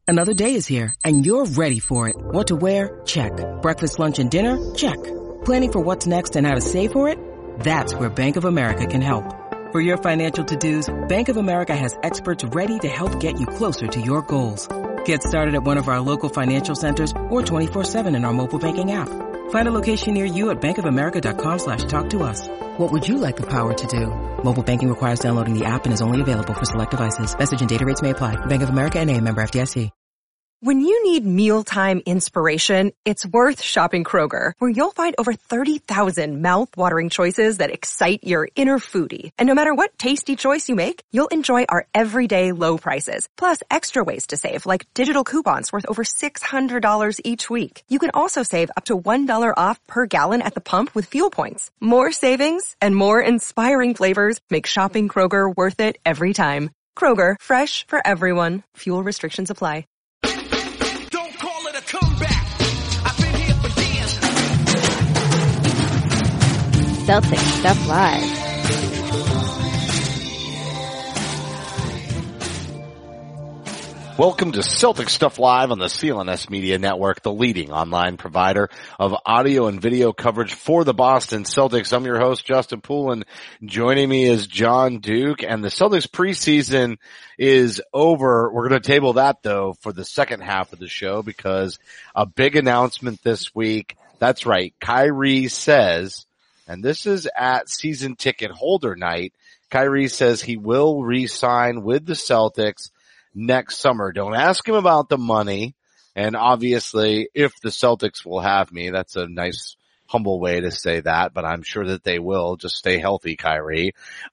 Another day is here, and you're ready for it. What to wear? Check. Breakfast, lunch, and dinner? Check. Planning for what's next and how to save for it? That's where Bank of America can help. For your financial to-dos, Bank of America has experts ready to help get you closer to your goals. Get started at one of our local financial centers or 24/7 in our mobile banking app. Find a location near you at bankofamerica.com/talktous. What would you like the power to do? Mobile banking requires downloading the app and is only available for select devices. Message and data rates may apply. Bank of America N.A., member FDIC. When you need mealtime inspiration, it's worth shopping Kroger, where you'll find over 30,000 mouth-watering choices that excite your inner foodie. And no matter what tasty choice you make, you'll enjoy our everyday low prices, plus extra ways to save, like digital coupons worth over $600 each week. You can also save up to $1 off per gallon at the pump with fuel points. More savings and more inspiring flavors make shopping Kroger worth it every time. Kroger, fresh for everyone. Fuel restrictions apply. Celtic Stuff Live. Welcome to Celtic Stuff Live on the CLNS Media Network, the leading online provider of audio and video coverage for the Boston Celtics. I'm your host, Justin Poulin. Joining me is John Duke, and the Celtics preseason is over. We're going to table that, though, for the second half of the show because a big announcement this week. That's right. Kyrie says, and this is at season ticket holder night, Kyrie says he will re-sign with the Celtics next summer. Don't ask him about the money. And obviously, if the Celtics will have me, that's a nice, humble way to say that, but I'm sure that they will. Just stay healthy, Kyrie.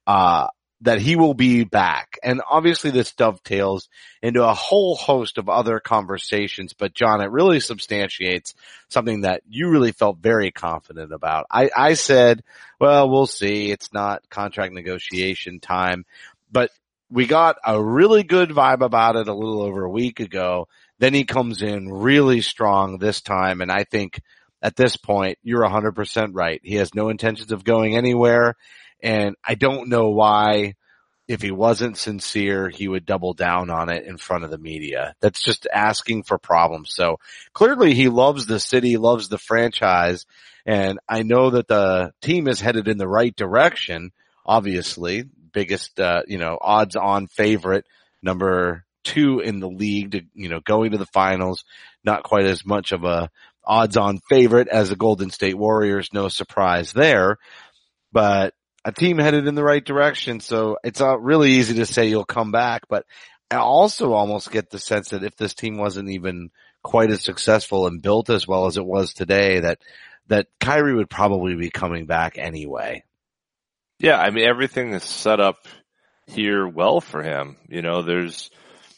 That he will be back. And obviously this dovetails into a whole host of other conversations. But John, it really substantiates something that you really felt very confident about. I said, well, we'll see. It's not contract negotiation time, but we got a really good vibe about it a little over a week ago. Then he comes in really strong this time. And I think at this point, you're 100% right. He has no intentions of going anywhere. And I don't know why, if he wasn't sincere, he would double down on it in front of the media. That's just asking for problems. So clearly he loves the city, loves the franchise. And I know that the team is headed in the right direction. Obviously, biggest, odds on favorite, number 2 in the league to, going to the finals. Not quite as much of a odds on favorite as the Golden State Warriors. No surprise there, but a team headed in the right direction. So it's not really easy to say you'll come back, but I also almost get the sense that if this team wasn't even quite as successful and built as well as it was today, that Kyrie would probably be coming back anyway. Yeah, I mean, everything is set up here well for him. There's,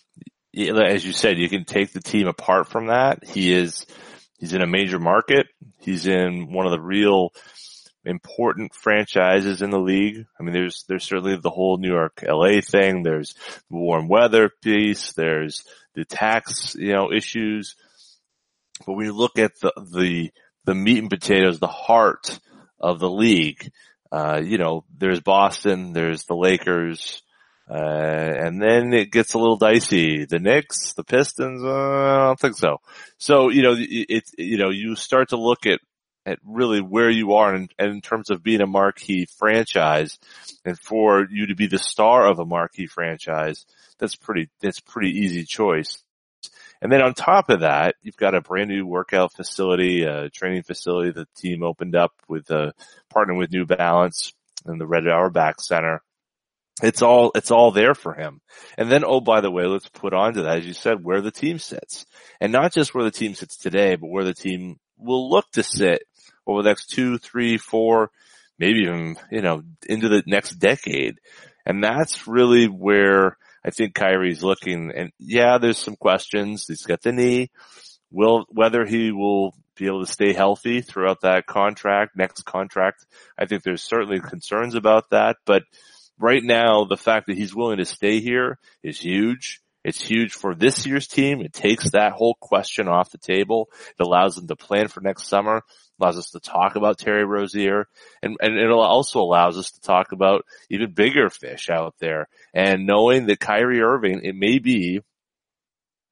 as you said, you can take the team apart from that. He's in a major market. He's in one of the real important franchises in the league. I mean, there's certainly the whole New York, LA thing. There's the warm weather piece. There's the tax, issues. But when you look at the meat and potatoes, the heart of the league, there's Boston, there's the Lakers, and then it gets a little dicey. The Knicks, the Pistons, I don't think so. So, you start to look at really where you are and in terms of being a marquee franchise, and for you to be the star of a marquee franchise, that's pretty easy choice. And then on top of that, you've got a brand new workout facility, a training facility the team opened up with partnering with New Balance and the Red Auerbach Center. It's all there for him. And then, oh, by the way, let's put onto that, as you said, where the team sits. And not just where the team sits today, but where the team will look to sit over the next 2, 3, 4, maybe even, into the next decade. And that's really where I think Kyrie's looking. And yeah, there's some questions. He's got the knee. Whether he will be able to stay healthy throughout that next contract, I think there's certainly concerns about that. But right now, the fact that he's willing to stay here is huge. It's huge for this year's team. It takes that whole question off the table. It allows them to plan for next summer, allows us to talk about Terry Rozier, and it also allows us to talk about even bigger fish out there. And knowing that Kyrie Irving, it may be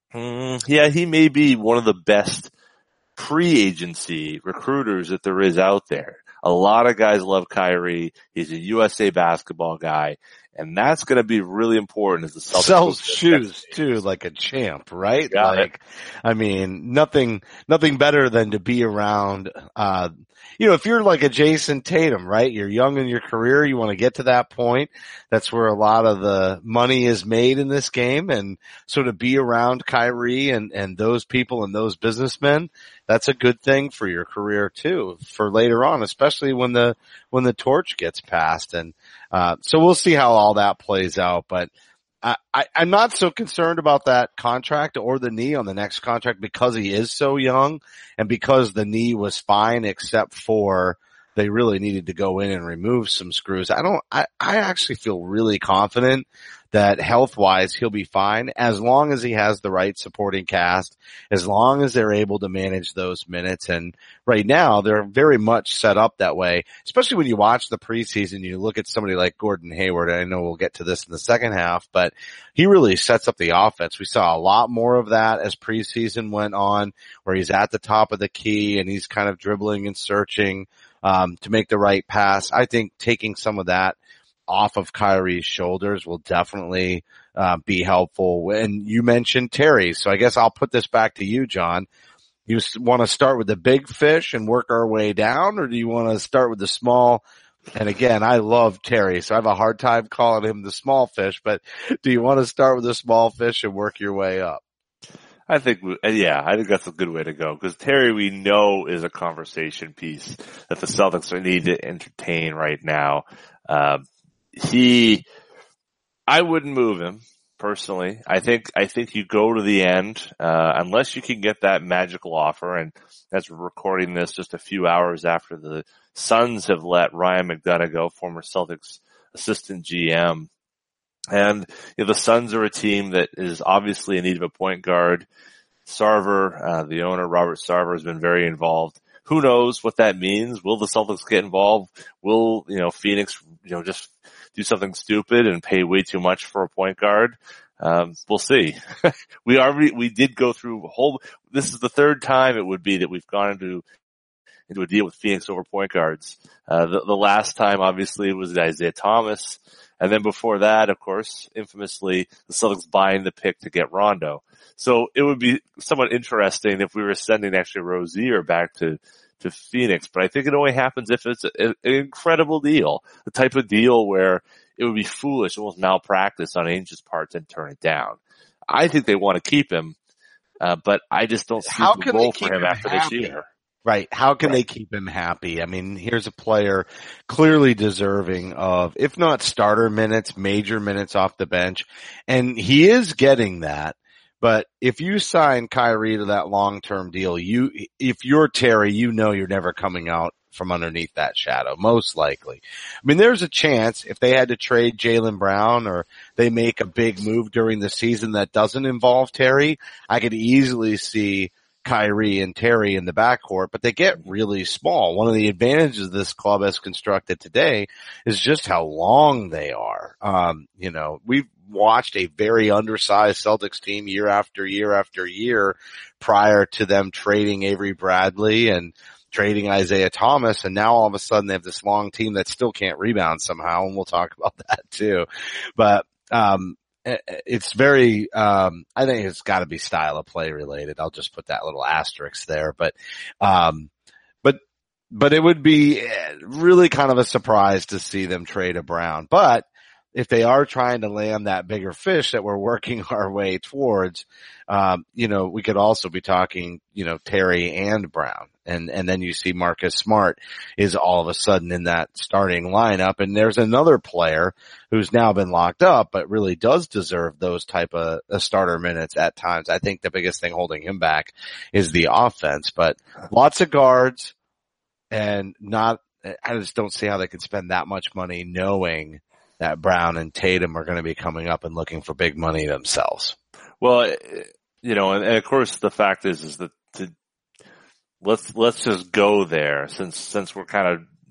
Yeah, he may be one of the best pre-agency recruiters that there is out there. A lot of guys love Kyrie. He's a USA basketball guy. And that's going to be really important as the Celtics sells shoes too, like a champ, right? Like, I mean, nothing better than to be around, if you're like a Jason Tatum, right? You're young in your career. You want to get to that point. That's where a lot of the money is made in this game. And so to be around Kyrie and those people and those businessmen, that's a good thing for your career too, for later on, especially when the torch gets passed. And, so we'll see how all that plays out, but I'm not so concerned about that contract or the knee on the next contract because he is so young and because the knee was fine except for they really needed to go in and remove some screws. I actually feel really confident that health-wise he'll be fine as long as he has the right supporting cast, as long as they're able to manage those minutes. And right now they're very much set up that way, especially when you watch the preseason, you look at somebody like Gordon Hayward. I know we'll get to this in the second half, but he really sets up the offense. We saw a lot more of that as preseason went on, where he's at the top of the key and he's kind of dribbling and searching to make the right pass. I think taking some of that off of Kyrie's shoulders will definitely be helpful. And you mentioned Terry, so I guess I'll put this back to you, John. You want to start with the big fish and work our way down, or do you want to start with the small? And again, I love Terry, so I have a hard time calling him the small fish, but do you want to start with the small fish and work your way up? I think that's a good way to go, because Terry, we know, is a conversation piece that the Celtics need to entertain right now. I wouldn't move him personally. I think you go to the end, unless you can get that magical offer, and that's recording this just a few hours after the Suns have let Ryan McDonough go, former Celtics assistant GM. And the Suns are a team that is obviously in need of a point guard. Sarver, the owner, Robert Sarver, has been very involved. Who knows what that means? Will the Celtics get involved? Will, Phoenix, just do something stupid and pay way too much for a point guard? We'll see. We did go through this is the third time it would be that we've gone into a deal with Phoenix over point guards. The last time, obviously, was Isaiah Thomas. And then before that, of course, infamously, the Celtics buying the pick to get Rondo. So it would be somewhat interesting if we were sending actually Rozier back to Phoenix. But I think it only happens if it's an incredible deal, the type of deal where it would be foolish, almost malpractice on Ainge's part to turn it down. I think they want to keep him, but I just don't see the role for him after this year. Right. How can they keep him happy? I mean, here's a player clearly deserving of, if not starter minutes, major minutes off the bench. And he is getting that. But if you sign Kyrie to that long-term deal, if you're Terry, you're never coming out from underneath that shadow, most likely. I mean, there's a chance if they had to trade Jaylen Brown or they make a big move during the season that doesn't involve Terry, I could easily see Kyrie and Terry in the backcourt, but they get really small. One of the advantages this club has constructed today is just how long they are. We've watched a very undersized Celtics team year after year after year prior to them trading Avery Bradley and trading Isaiah Thomas, and now all of a sudden they have this long team that still can't rebound somehow, and we'll talk about that too. But it's very, I think it's got to be style of play related. I'll just put that little asterisk there, but it would be really kind of a surprise to see them trade a Brown. But if they are trying to land that bigger fish that we're working our way towards, we could also be talking, Terry and Brown. And then you see Marcus Smart is all of a sudden in that starting lineup. And there's another player who's now been locked up, but really does deserve those type of starter minutes at times. I think the biggest thing holding him back is the offense, but lots of guards and I just don't see how they could spend that much money knowing that Brown and Tatum are going to be coming up and looking for big money themselves. Well, and of course the fact is that let's just go there since we're kind of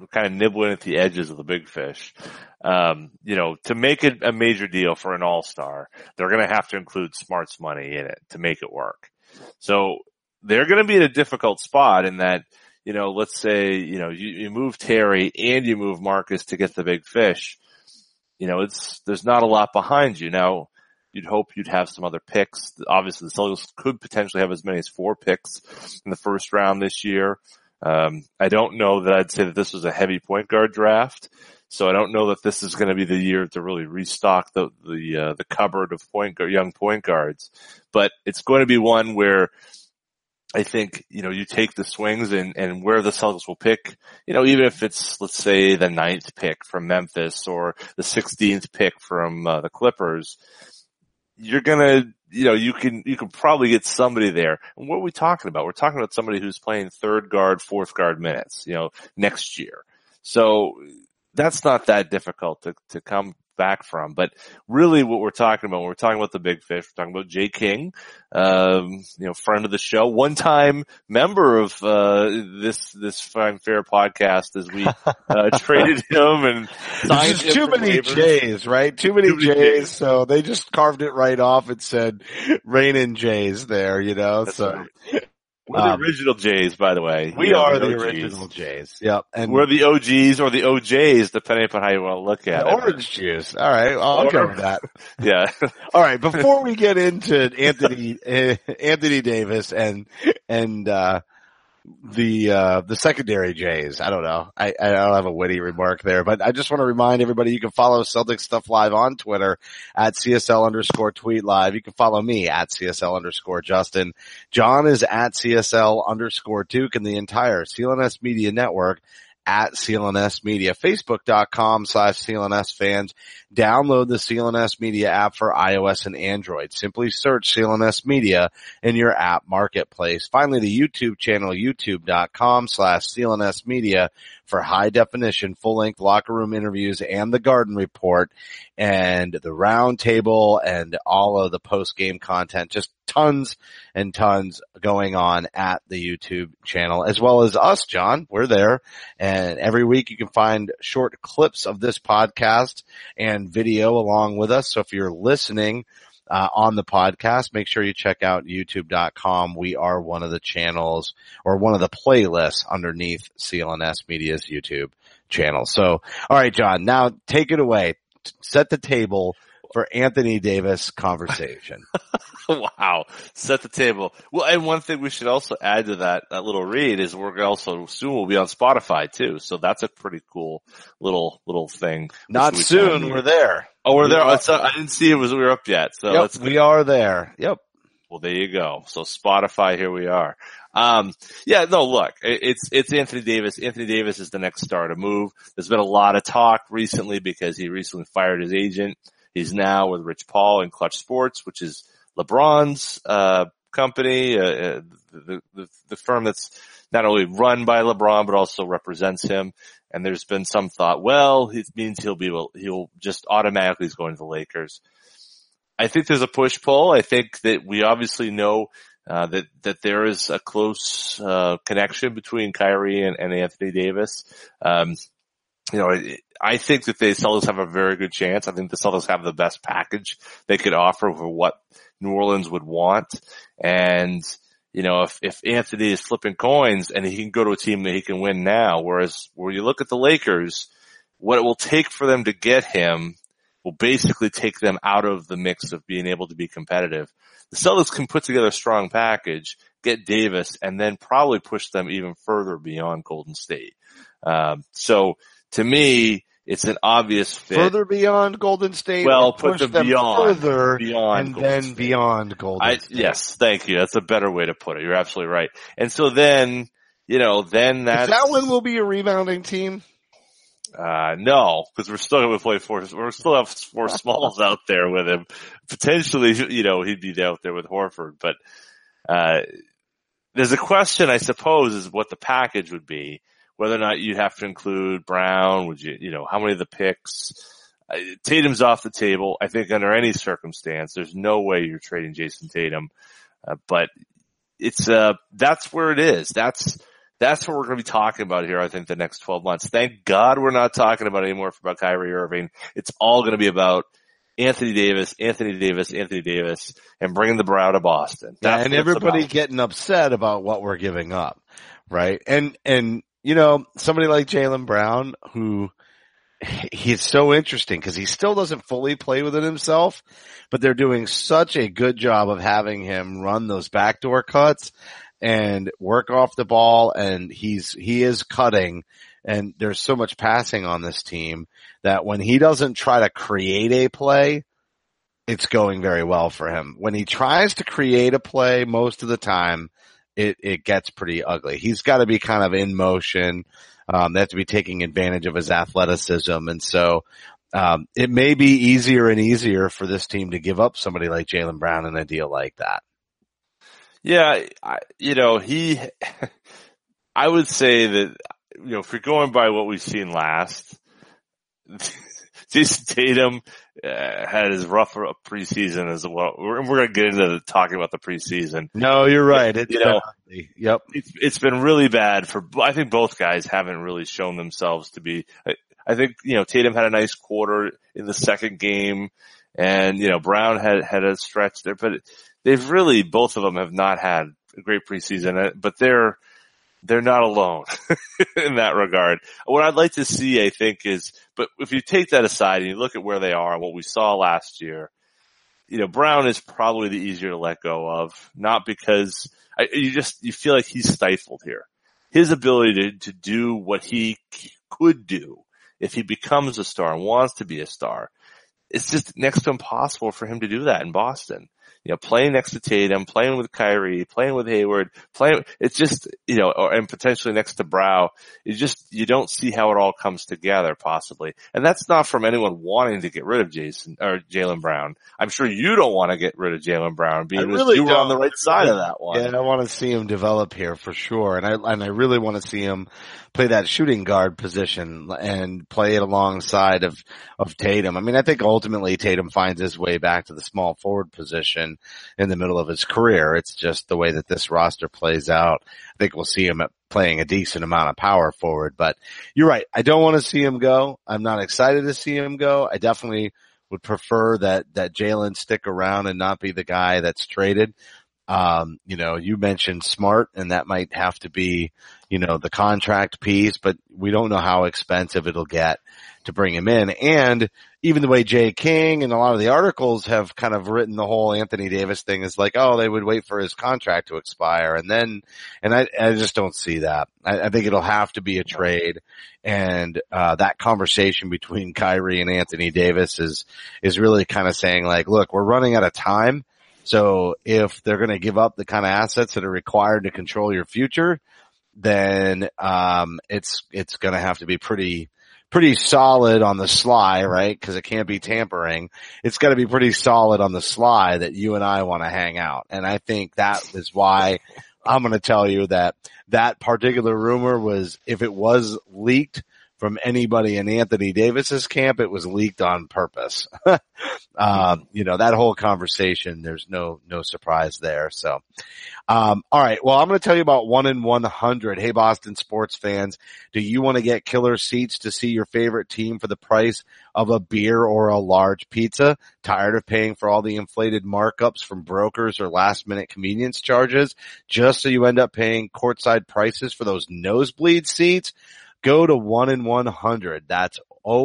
kind of nibbling at the edges of the big fish. To make it a major deal for an all-star, they're going to have to include Smart's money in it to make it work. So they're going to be in a difficult spot in that, let's say, you move Terry and you move Marcus to get the big fish. There's not a lot behind you. Now, you'd hope you'd have some other picks. Obviously, the Celtics could potentially have as many as 4 picks in the first round this year. I don't know that I'd say that this was a heavy point guard draft. So I don't know that this is going to be the year to really restock the cupboard of young point guards. But it's going to be one where I think, you take the swings and where the Celtics will pick, even if it's, let's say, the 9th pick from Memphis or the 16th pick from the Clippers, you're gonna, you can probably get somebody there. And what are we talking about? We're talking about somebody who's playing 3rd guard, 4th guard minutes, next year. So that's not that difficult to come back from. But really what we're talking about, when we're talking about the big fish, we're talking about Jay King, friend of the show, one-time member of, this Fine Fair podcast as we, traded him and signed him. Too many J's, right? Too many J's. So they just carved it right off and said, Rainin' Jays there, That's so. Right. We're the original Jays, by the way. We are the original Jays. Yep. And we're the OGs or the OJs, depending upon how you want to look at it. Orange juice. All right. I'll go with that. Yeah. All right. Before we get into Anthony Davis and the secondary Jays. I don't know. I don't have a witty remark there, but I just want to remind everybody you can follow Celtics Stuff Live on Twitter at CSL_tweet live. You can follow me at CSL_Justin. John is at CSL_Duke, and the entire CLNS Media Network at CLNS Media. Facebook.com/CLNS fans. Download the CLNS Media app for iOS and Android. Simply search CLNS Media in your app marketplace. Finally, the YouTube channel, youtube.com/CLNS Media for high definition, full length locker room interviews and the Garden Report and the round table and all of the post game content. Just tons and tons going on at the YouTube channel, as well as us, John. We're there. And every week you can find short clips of this podcast and video along with us. So if you're listening on the podcast, make sure you check out youtube.com. We are one of the channels or one of the playlists underneath CLNS Media's YouTube channel. So, all right, John, now take it away. Set the table for Anthony Davis conversation. Wow. Set the table. Well, and one thing we should also add to that little read is we're also soon will be on Spotify too. So that's a pretty cool little thing. Not soon. We're there. Oh, we're there. I didn't see we were up yet. So we are there. Yep. Well, there you go. So Spotify, here we are. Look, it's Anthony Davis. Anthony Davis is the next star to move. There's been a lot of talk recently because he recently fired his agent. He's now with Rich Paul in Clutch Sports, which is LeBron's company, the firm that's not only run by LeBron but also represents him. And there's been some thought, well, it means he'll just automatically is going to the Lakers. I think there's a push-pull. I think that we obviously know that there is a close connection between Kyrie and Anthony Davis. I think that the Celtics have a very good chance. I think the Celtics have the best package they could offer for what New Orleans would want. And, if Anthony is flipping coins and he can go to a team that he can win now, whereas where you look at the Lakers, what it will take for them to get him will basically take them out of the mix of being able to be competitive. The Celtics can put together a strong package, get Davis, and then probably push them even further beyond Golden State. So to me, it's an obvious fit. Further beyond Golden State? Well, put them beyond. Further beyond and Golden then State. Beyond Golden State. Yes, thank you. That's a better way to put it. You're absolutely right. And so then, then that's... Is that when we'll be a rebounding team? No, because we're still going to play we still have 4 smalls out there with him. Potentially, he'd be out there with Horford, but, there's a question, I suppose, is what the package would be. Whether or not you'd have to include Brown, would you, how many of the picks? Tatum's off the table. I think under any circumstance, there's no way you're trading Jason Tatum. But it's, that's where it is. That's That's what we're going to be talking about here, I think, the next 12 months. Thank God we're not talking about anymore about Kyrie Irving. It's all going to be about Anthony Davis, and bringing the Brow to Boston. That's and everybody getting upset about what we're giving up, right? And you know, somebody like Jaylen Brown, who he's so interesting because he still doesn't fully play within himself, but they're doing such a good job of having him run those backdoor cuts and work off the ball, and he is cutting, and there's so much passing on this team that when he doesn't try to create a play, it's going very well for him. When he tries to create a play, most of the time, it gets pretty ugly. He's got to be kind of in motion. They have to be taking advantage of his athleticism, and so it may be easier and easier for this team to give up somebody like Jaylen Brown in a deal like that. Yeah, I would say that, you know, if you're going by what we've seen last, Jason Tatum had as rough a preseason as well. We're going to get into talking about the preseason. No, you're right. It's been really bad I think both guys haven't really shown themselves to be. I think, you know, Tatum had a nice quarter in the second game, and, you know, Brown had a stretch there, but they've really, both of them have not had a great preseason, but they're not alone in that regard. What I'd like to see, I think, is, but if you take that aside and you look at where they are and what we saw last year, you know, Brown is probably the easier to let go of, not because you feel like he's stifled here. His ability to do what he could do if he becomes a star and wants to be a star, it's just next to impossible for him to do that in Boston. You know, playing next to Tatum, playing with Kyrie, playing with Hayward, it's just, you know, and potentially next to Brow, you don't see how it all comes together possibly. And that's not from anyone wanting to get rid of Jaylen Brown. I'm sure you don't want to get rid of Jaylen Brown, being you were on the right side of that one. Yeah, I want to see him develop here for sure. And I really want to see him play that shooting guard position and play it alongside of Tatum. I mean, I think ultimately Tatum finds his way back to the small forward position in the middle of his career. It's just the way that this roster plays out. I think we'll see him playing a decent amount of power forward, but you're right. I don't want to see him go. I'm not excited to see him go. I definitely would prefer that Jaylen stick around and not be the guy that's traded. You know, you mentioned Smart, and that might have to be, you know, the contract piece, but we don't know how expensive it'll get to bring him in. And even the way Jay King and a lot of the articles have kind of written the whole Anthony Davis thing is like, oh, they would wait for his contract to expire. And I just don't see that. I think it'll have to be a trade. And, that conversation between Kyrie and Anthony Davis is really kind of saying like, look, we're running out of time. So if they're going to give up the kind of assets that are required to control your future, then, it's going to have to be pretty solid on the sly, right? Cause it can't be tampering. It's got to be pretty solid on the sly that you and I want to hang out. And I think that is why I'm going to tell you that particular rumor was, if it was leaked from anybody in Anthony Davis's camp, it was leaked on purpose. You know, that whole conversation, there's no surprise there. So, all right. Well, I'm going to tell you about 1 in 100. Hey, Boston sports fans, do you want to get killer seats to see your favorite team for the price of a beer or a large pizza? Tired of paying for all the inflated markups from brokers or last minute convenience charges just so you end up paying courtside prices for those nosebleed seats? Go to 1 in 100. That's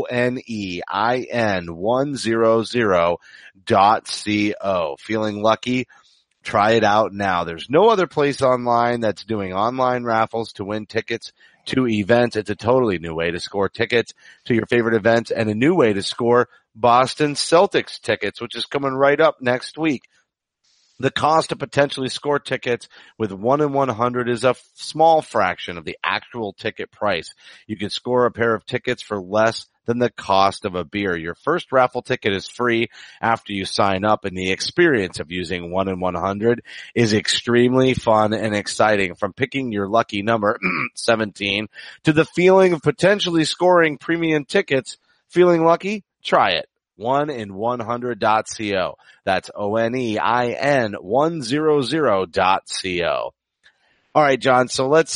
ONEIN100.co. Feeling lucky? Try it out now. There's no other place online that's doing online raffles to win tickets to events. It's a totally new way to score tickets to your favorite events and a new way to score Boston Celtics tickets, which is coming right up next week. The cost to potentially score tickets with 1 in 100 is a small fraction of the actual ticket price. You can score a pair of tickets for less than the cost of a beer. Your first raffle ticket is free after you sign up, and the experience of using 1 in 100 is extremely fun and exciting. From picking your lucky number, 17, to the feeling of potentially scoring premium tickets. Feeling lucky? Try it. 1in100.co. That's ONEIN100.co. All right, John. So let's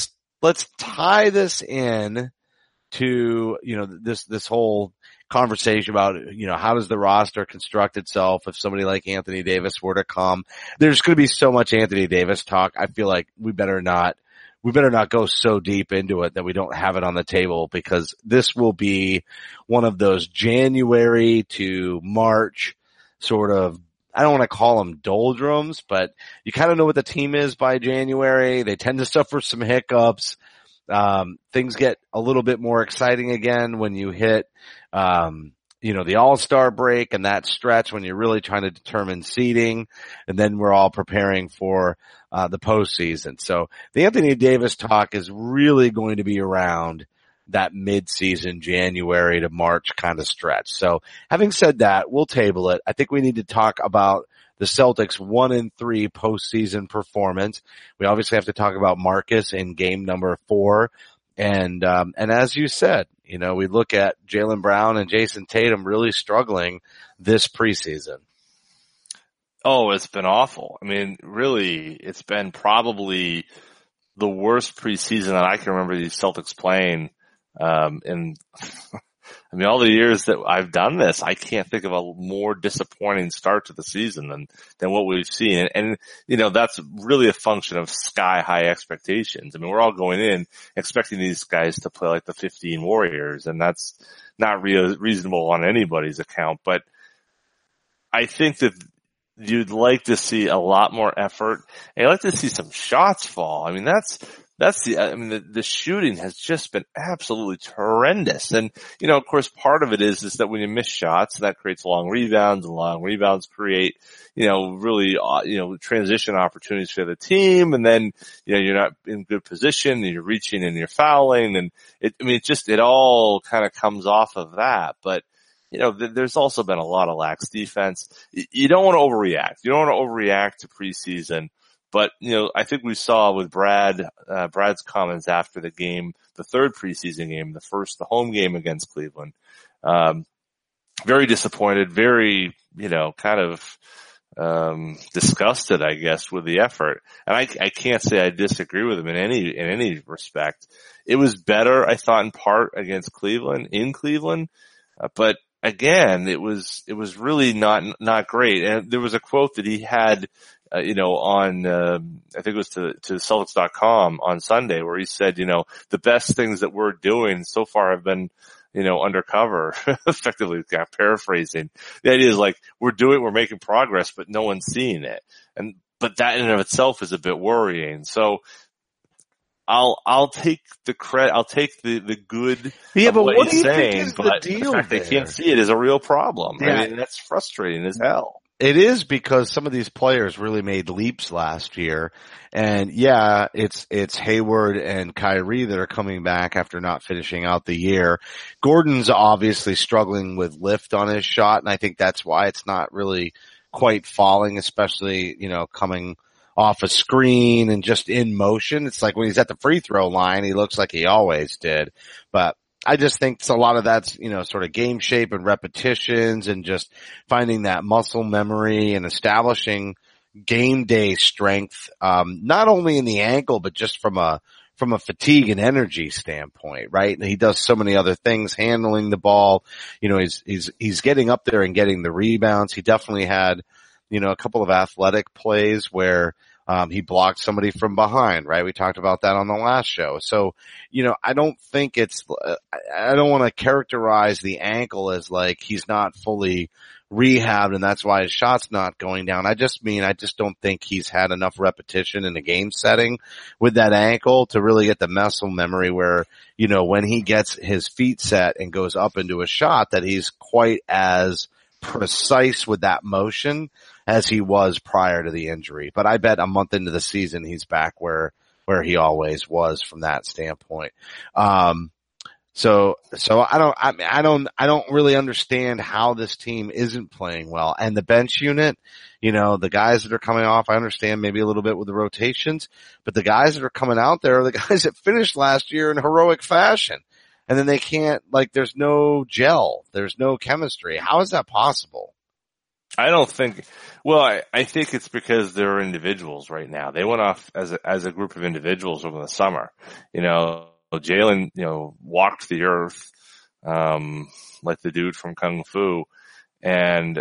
let's tie this in to, this whole conversation about, how does the roster construct itself if somebody like Anthony Davis were to come. There's going to be so much Anthony Davis talk. I feel like we better not go so deep into it that we don't have it on the table, because this will be one of those January to March sort of, I don't want to call them doldrums, but you kind of know what the team is by January. They tend to suffer some hiccups. Things get a little bit more exciting again when you hit, the All-Star break and that stretch when you're really trying to determine seeding. And then we're all preparing for, the postseason. So the Anthony Davis talk is really going to be around that mid-season January to March kind of stretch. So having said that, we'll table it. I think we need to talk about the Celtics 1-3 postseason performance. We obviously have to talk about Marcus in game number 4. And as you said, we look at Jaylen Brown and Jason Tatum really struggling this preseason. Oh, it's been awful. I mean, really, it's been probably the worst preseason that I can remember these Celtics playing. All the years that I've done this, I can't think of a more disappointing start to the season than what we've seen. And, that's really a function of sky high expectations. I mean, we're all going in expecting these guys to play like the 15 Warriors, and that's not reasonable on anybody's account. But I think that you'd like to see a lot more effort. And you'd like to see some shots fall. I mean, the shooting has just been absolutely horrendous. And, of course, part of it is that when you miss shots, that creates long rebounds, and long rebounds create, really, transition opportunities for the team. And then, you're not in good position, and you're reaching and you're fouling. And it all kind of comes off of that. But, there's also been a lot of lax defense. You don't want to overreact. You don't want to overreact to preseason. But, I think we saw with Brad's comments after the game, the third preseason game, the home game against Cleveland. Very disappointed, very, kind of, disgusted, I guess, with the effort. And I can't say I disagree with him in any respect. It was better, I thought, in part against Cleveland, but again, it was really not great. And there was a quote that he had, on, I think it was to Celtics.com on Sunday, where he said, the best things that we're doing so far have been, undercover, effectively paraphrasing. The idea is like, we're making progress, but no one's seeing it. But that in and of itself is a bit worrying. So, I'll take the credit. I'll take the good. Yeah, but what do you saying, think is but the deal? The fact there? they can't see it is a real problem. Yeah. I mean, that's frustrating as hell. It is, because some of these players really made leaps last year. And yeah, it's Hayward and Kyrie that are coming back after not finishing out the year. Gordon's obviously struggling with lift on his shot, and I think that's why it's not really quite falling, especially, coming off a screen and just in motion. It's like when he's at the free throw line, he looks like he always did. But I just think a lot of that's, sort of game shape and repetitions and just finding that muscle memory and establishing game day strength, not only in the ankle, but just from a fatigue and energy standpoint, right? And he does so many other things, handling the ball. He's getting up there and getting the rebounds. He definitely had, a couple of athletic plays where, he blocked somebody from behind, right? We talked about that on the last show. So, I don't think I don't want to characterize the ankle as like he's not fully rehabbed and that's why his shot's not going down. I just don't think he's had enough repetition in the game setting with that ankle to really get the muscle memory where, when he gets his feet set and goes up into a shot, that he's quite as precise with that motion as he was prior to the injury. But I bet a month into the season, he's back where he always was from that standpoint. So I don't really understand how this team isn't playing well. And the bench unit, the guys that are coming off, I understand maybe a little bit with the rotations, but the guys that are coming out there are the guys that finished last year in heroic fashion. And then they can't, there's no gel. There's no chemistry. How is that possible? I don't think. Well, I think it's because they're individuals right now. They went off as a group of individuals over the summer. Jalen, walked the earth, like the dude from Kung Fu, and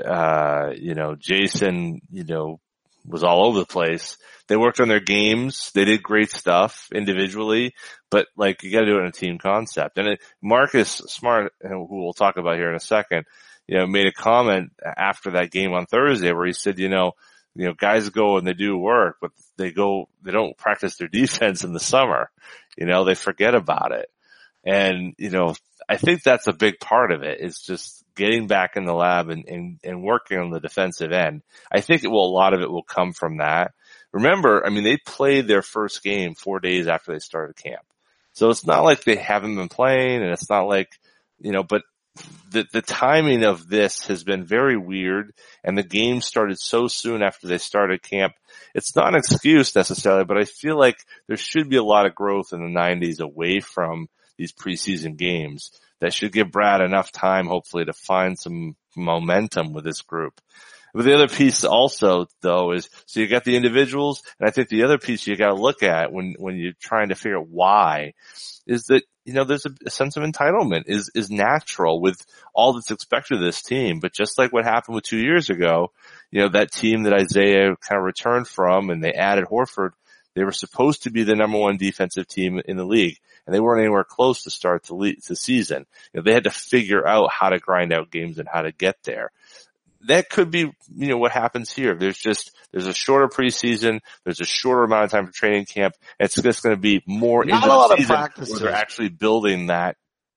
Jason, was all over the place. They worked on their games. They did great stuff individually, but like you got to do it in a team concept. And Marcus Smart, who we'll talk about here in a second, made a comment after that game on Thursday where he said, guys go and they do work, but they don't practice their defense in the summer. They forget about it. And, I think that's a big part of it is just getting back in the lab and working on the defensive end. I think a lot of it will come from that. Remember, they played their first game 4 days after they started camp. So it's not like they haven't been playing, and it's not like, but the timing of this has been very weird, and the game started so soon after they started camp. It's not an excuse necessarily, but I feel like there should be a lot of growth in the 90s away from these preseason games that should give Brad enough time, hopefully, to find some momentum with this group. But the other piece also, though, is so you got the individuals, and I think the other piece you got to look at when you're trying to figure out why is that, there's a sense of entitlement is natural with all that's expected of this team. But just like what happened with 2 years ago, that team that Isaiah kind of returned from and they added Horford, they were supposed to be the number one defensive team in the league, and they weren't anywhere close to start the season. They had to figure out how to grind out games and how to get there. That could be, what happens here. There's a shorter preseason. There's a shorter amount of time for training camp. It's just going to be more into the season where they're actually building that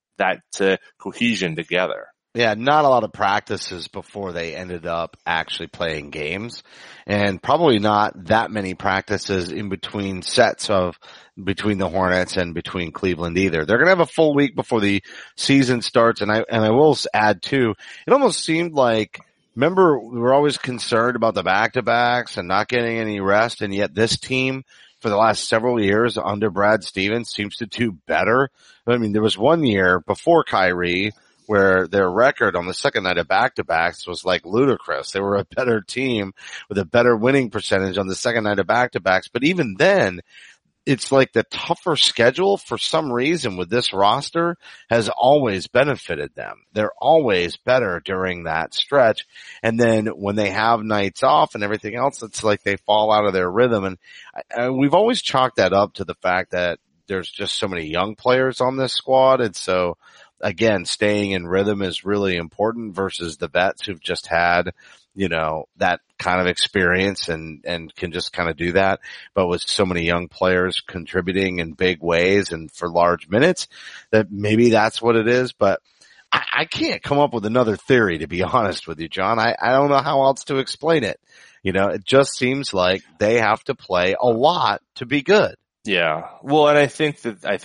cohesion together. Yeah, not a lot of practices before they ended up actually playing games, and probably not that many practices in between sets between the Hornets and between Cleveland either. They're going to have a full week before the season starts, and I will add too, it almost seemed like, remember, we were always concerned about the back-to-backs and not getting any rest, and yet this team for the last several years under Brad Stevens seems to do better. There was 1 year before Kyrie where their record on the second night of back-to-backs was like ludicrous. They were a better team with a better winning percentage on the second night of back-to-backs. But even then, it's like the tougher schedule for some reason with this roster has always benefited them. They're always better during that stretch. And then when they have nights off and everything else, it's like they fall out of their rhythm. And we've always chalked that up to the fact that there's just so many young players on this squad. And so again, staying in rhythm is really important versus the vets who've just had, that kind of experience and can just kind of do that. But with so many young players contributing in big ways and for large minutes, that maybe that's what it is. But I can't come up with another theory, to be honest with you, John. I don't know how else to explain it. It just seems like they have to play a lot to be good. Yeah. Well, and I think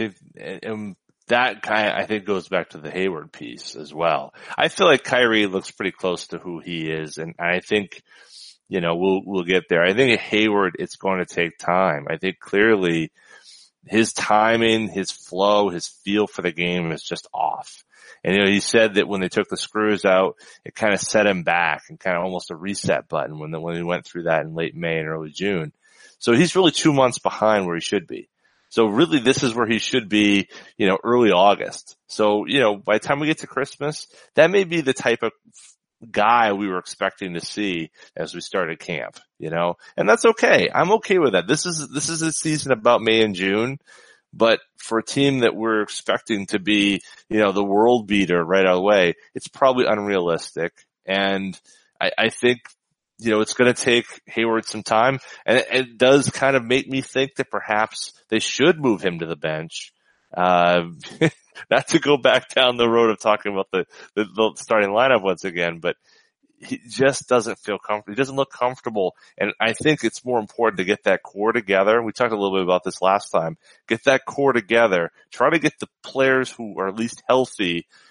that I think goes back to the Hayward piece as well. I feel like Kyrie looks pretty close to who he is, and I think, we'll get there. I think Hayward, it's going to take time. I think clearly his timing, his flow, his feel for the game is just off. And, he said that when they took the screws out, it kind of set him back and kind of almost a reset button when he went through that in late May and early June. So he's really 2 months behind where he should be. So really this is where he should be, early August. So, by the time we get to Christmas, that may be the type of guy we were expecting to see as we started camp, and that's okay. I'm okay with that. This is a season about May and June, but for a team that we're expecting to be, the world beater right out of the way, it's probably unrealistic. And I think, it's going to take Hayward some time, and it does kind of make me think that perhaps they should move him to the bench. Not to go back down the road of talking about the starting lineup once again, but he just doesn't feel comfortable. He doesn't look comfortable, and I think it's more important to get that core together. We talked a little bit about this last time. Get that core together. Try to get the players who are at least healthy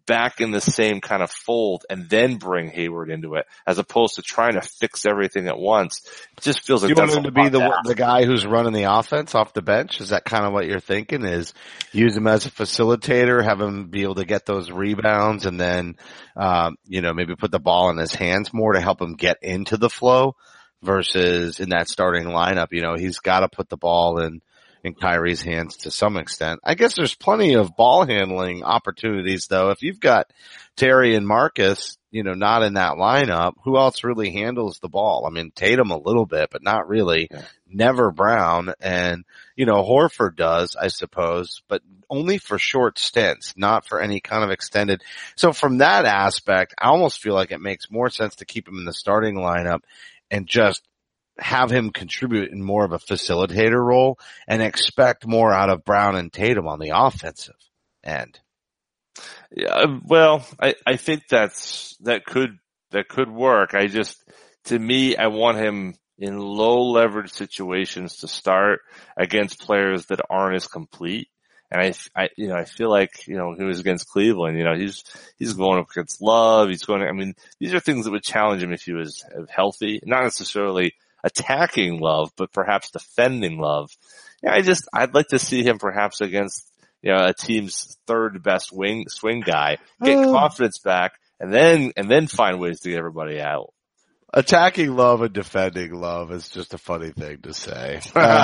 back in the same kind of fold and then bring Hayward into it, as opposed to trying to fix everything at once. It just feels like you that's want him to be the guy who's running the offense off the bench? Is that kind of what you're thinking? Is use him as a facilitator, have him be able to get those rebounds, and then maybe put the ball in his hands more to help him get into the flow versus in that starting lineup. He's got to put the ball in Kyrie's hands to some extent. I guess there's plenty of ball handling opportunities though. If you've got Terry and Marcus, not in that lineup, who else really handles the ball? I mean, Tatum a little bit, but not really. Yeah. Never Brown, and Horford does, I suppose, but only for short stints, not for any kind of extended. So from that aspect, I almost feel like it makes more sense to keep him in the starting lineup and just have him contribute in more of a facilitator role and expect more out of Brown and Tatum on the offensive end. Yeah, well, I think that could work. To me, I want him in low leverage situations to start against players that aren't as complete. And I feel like, he was against Cleveland, he's going up against Love. These are things that would challenge him if he was healthy, not necessarily attacking Love, but perhaps defending Love. Yeah, I'd like to see him perhaps against, a team's third best swing guy, get confidence back, and then find ways to get everybody out. Attacking Love and defending Love is just a funny thing to say.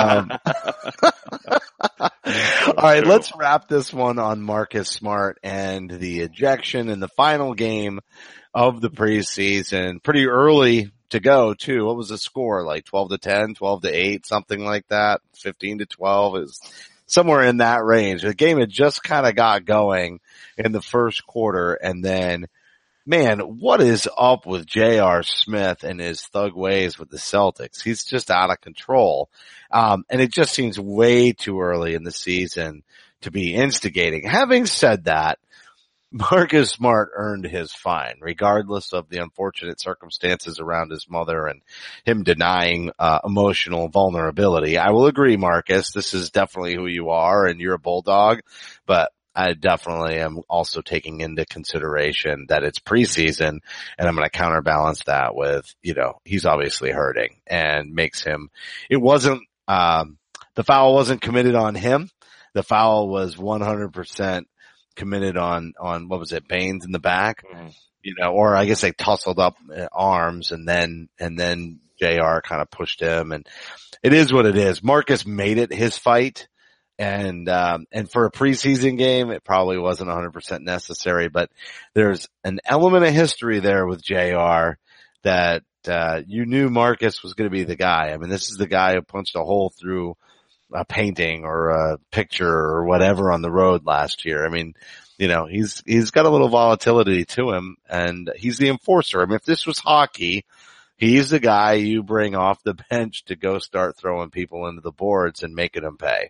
All right, let's wrap this one on Marcus Smart and the ejection in the final game of the preseason. Pretty early to go too. What was the score? Like 12-10, 12-8, something like that. 15-12 is somewhere in that range. The game had just kind of got going in the first quarter, and then, man, what is up with J.R. Smith and his thug ways with the Celtics? He's just out of control. And it just seems way too early in the season to be instigating. Having said that, Marcus Smart earned his fine, regardless of the unfortunate circumstances around his mother and him denying emotional vulnerability. I will agree, Marcus, this is definitely who you are, and you're a bulldog, but I definitely am also taking into consideration that it's preseason, and I'm going to counterbalance that with, he's obviously hurting, and makes him, it wasn't, the foul wasn't committed on him. The foul was 100% committed on what was it, Baines in the back, or I guess they tussled up arms, and then JR kind of pushed him, and it is what it is. Marcus made it his fight. And for a preseason game, it probably wasn't 100% necessary, but there's an element of history there with JR that, you knew Marcus was going to be the guy. I mean, this is the guy who punched a hole through a painting or a picture or whatever on the road last year. I mean, he's got a little volatility to him, and he's the enforcer. I mean, if this was hockey, he's the guy you bring off the bench to go start throwing people into the boards and making them pay.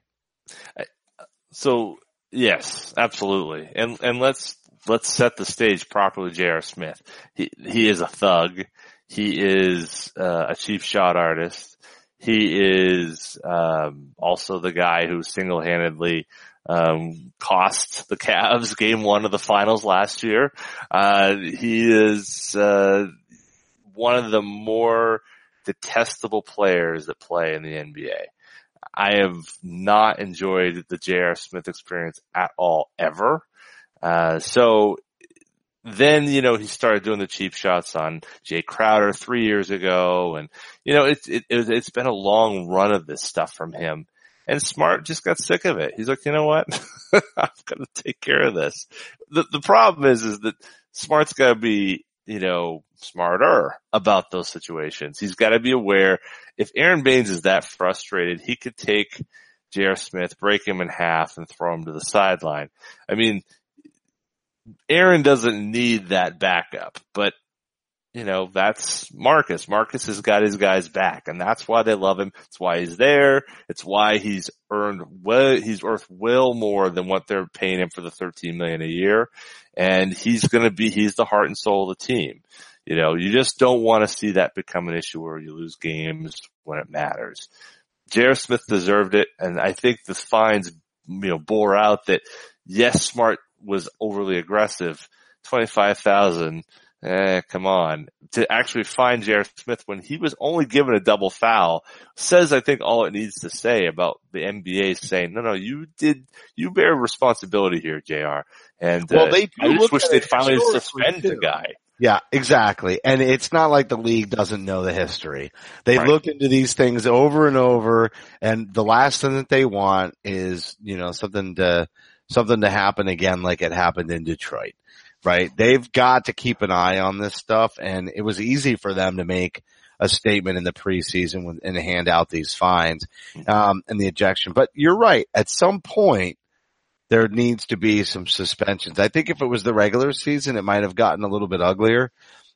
So yes, absolutely. And let's set the stage properly. J.R. Smith, he is a thug. He is a cheap shot artist. He is also the guy who single-handedly cost the Cavs game 1 of the finals last year. He is one of the more detestable players that play in the NBA. I have not enjoyed the J.R. Smith experience at all, ever. So then, he started doing the cheap shots on Jay Crowder 3 years ago. And, it's been a long run of this stuff from him. And Smart just got sick of it. He's like, you know what? I'm going to take care of this. The problem is that Smart's got to be, smarter about those situations. He's got to be aware. If Aaron Baines is that frustrated, he could take J.R. Smith, break him in half, and throw him to the sideline. I mean, Aaron doesn't need that backup, but that's Marcus. Marcus has got his guys back, and that's why they love him. It's why he's there. It's why he's worth well more than what they're paying him for the $13 million a year. And he's the heart and soul of the team. You just don't want to see that become an issue where you lose games when it matters. J.R. Smith deserved it, and I think the fines, bore out that, yes, Smart was overly aggressive, $25,000. Come on. To actually find J.R. Smith when he was only given a double foul says, I think, all it needs to say about the NBA saying, no, you bear responsibility here, JR. And, I just wish they'd finally suspend the guy. Yeah, exactly. And it's not like the league doesn't know the history. They look into these things over and over, and the last thing that they want is, something to happen again like it happened in Detroit. Right? They've got to keep an eye on this stuff, and it was easy for them to make a statement in the preseason and hand out these fines, and the ejection. But you're right. At some point, there needs to be some suspensions. I think if it was the regular season, it might have gotten a little bit uglier.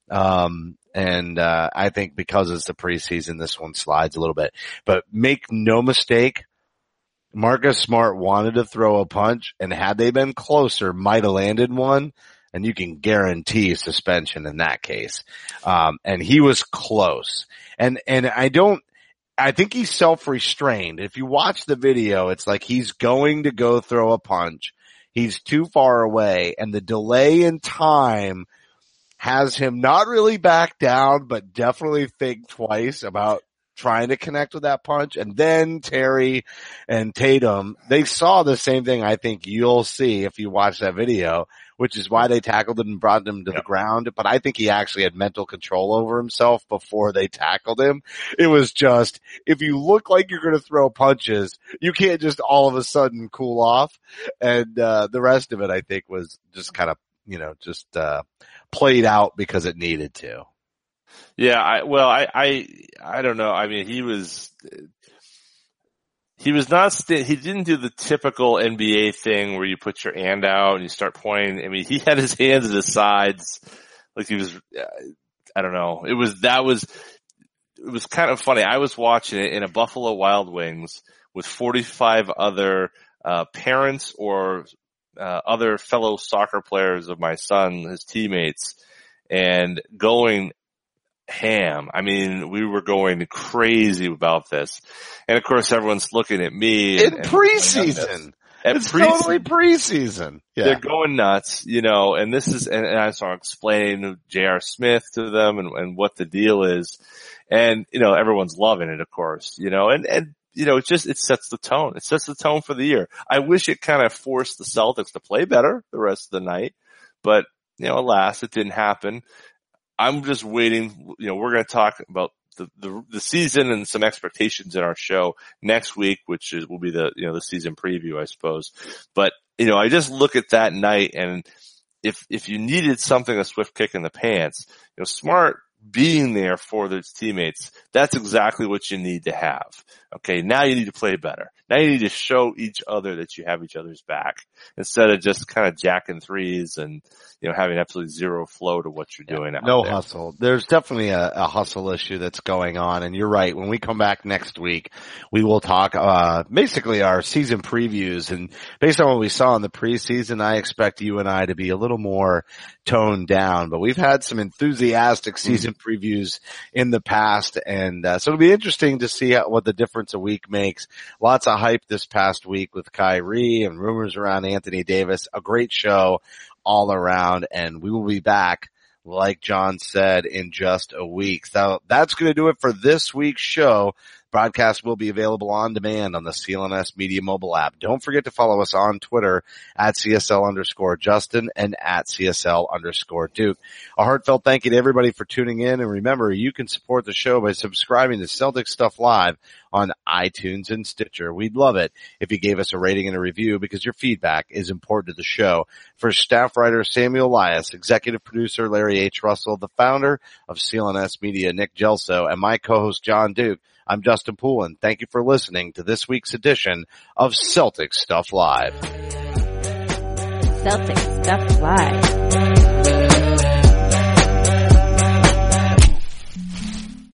I think because it's the preseason, this one slides a little bit. But make no mistake, Marcus Smart wanted to throw a punch, and had they been closer, might have landed one. And you can guarantee suspension in that case. And he was close. And I think he's self-restrained. If you watch the video, it's like he's going to go throw a punch. He's too far away, and the delay in time has him not really back down, but definitely think twice about trying to connect with that punch. And then Terry and Tatum, they saw the same thing I think you'll see if you watch that video, which is why they tackled him and brought him to the ground. But I think he actually had mental control over himself before they tackled him. It was just, if you look like you're going to throw punches, you can't just all of a sudden cool off. And the rest of it, I think, was just kind of, played out because it needed to. Yeah, I don't know. I mean, he didn't do the typical NBA thing where you put your hand out and you start pointing. I mean, he had his hands at his sides like he was, I don't know. It was kind of funny. I was watching it in a Buffalo Wild Wings with 45 other, parents or, other fellow soccer players of my son, his teammates, and going ham. I mean, we were going crazy about this. And of course, everyone's looking at me. In preseason. It's totally preseason. Yeah. They're going nuts, and this is, and I started explaining J.R. Smith to them and what the deal is. And, everyone's loving it, of course, and it sets the tone. It sets the tone for the year. I wish it kind of forced the Celtics to play better the rest of the night, but, alas, it didn't happen. I'm just waiting. We're going to talk about the season and some expectations in our show next week, which will be the season preview, I suppose. But, I just look at that night, and if you needed something, a swift kick in the pants, Smart being there for those teammates, that's exactly what you need to have. Okay. Now you need to play better. Now you need to show each other that you have each other's back instead of just kind of jacking threes and, having absolutely zero flow to what you're doing out there. No hustle. There's definitely a hustle issue that's going on. And you're right. When we come back next week, we will talk, basically our season previews. And based on what we saw in the preseason, I expect you and I to be a little more toned down, but we've had some enthusiastic season previews in the past. And, so it'll be interesting to see what the difference a week makes. Lots of hype this past week with Kyrie and rumors around Anthony Davis. A great show all around, and we will be back, like John said, in just a week. So that's going to do it for this week's show. Broadcast will be available on demand on the CLNS Media mobile app. Don't forget to follow us on Twitter at CSL_Justin and at CSL_Duke. A heartfelt thank you to everybody for tuning in. And remember, you can support the show by subscribing to Celtic Stuff Live on iTunes and Stitcher. We'd love it if you gave us a rating and a review because your feedback is important to the show. For staff writer Samuel Elias, executive producer Larry H. Russell, the founder of CLNS Media, Nick Gelso, and my co-host John Duke, I'm Justin Poulin. Thank you for listening to this week's edition of Celtic Stuff Live. Celtic Stuff Live.